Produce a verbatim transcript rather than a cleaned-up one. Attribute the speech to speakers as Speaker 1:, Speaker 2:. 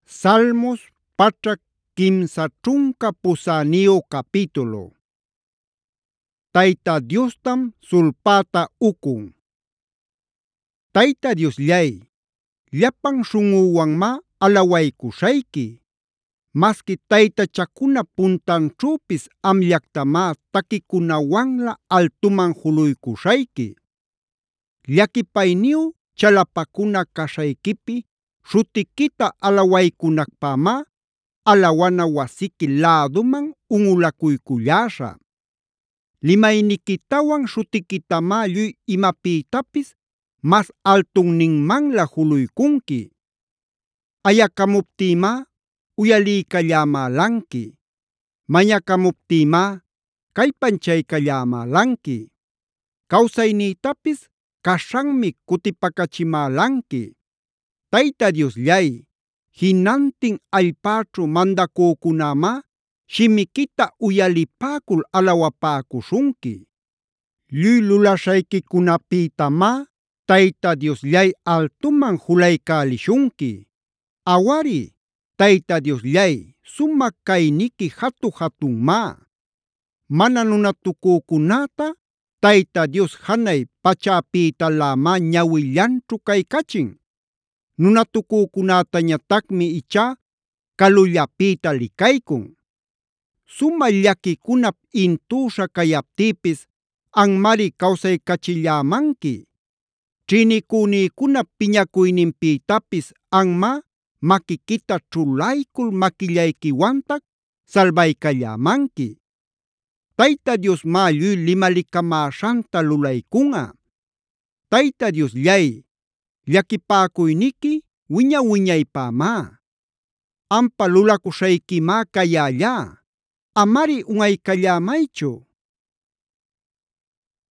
Speaker 1: Salmos pachak kimsa ćhunka pusäniyu capítulo. Tayta Diostam sulpäta ukun. Tayta Diosllay, llapan śhunꞌüwanmá alawaykuśhayki. Maski taytachakuna puntanćhüpis amllaqtamá taquikunawanlä altuman juluykuśhayki. Llaquipayniyu chalapakuna kaśhayquipi śhutiquita alawaykunakpämá alawana wasiqui läduman unꞌulakuykulläśhä. Limayniquitawan śhutiquitamá lluy imapïtapis mas altunninmanlä juluycunqui. Ayakamuptïmá uyaliykallämälanqui. Mañakamuptïmá kallpanchaykallämälanqui. Kawsaynïtapis kaśhanmi kutipacachimälanqui. Tayta Diosllay, jinantin allpäćhu mandacücunämá shimiquita uyalipäcul alawapäcuśhunqui. Lluy lulaśhayquicunapïtamá Tayta Diosllay altuman julaycälishunqui. Awari, Tayta Diosllay, sumaq cayniqui jatu-jatunmá. Mana nunatucücunäta Tayta Dios janay pachäpïtalämá ñawillanćhu kaycachin. Nunatucücunätañatacmi ichá calullapïta licaycun. Sumä llaquicunap intüśha cayaptïpis anmari kawsaycachillämanqui. Ćhïnicünïcunap piñacuyninpïtapis anmá maquiquita ćhulaycul maquillayquiwantac salbaycallämanqui. Tayta Diosmá lluy limalicamäśhanta lulaycunꞌa. Tayta Diosllay, llaquipäcuyniqui wiña-wiñaypämá. Ampa lulakuśhayquimá cayällá. Amari unꞌaycallämaychu.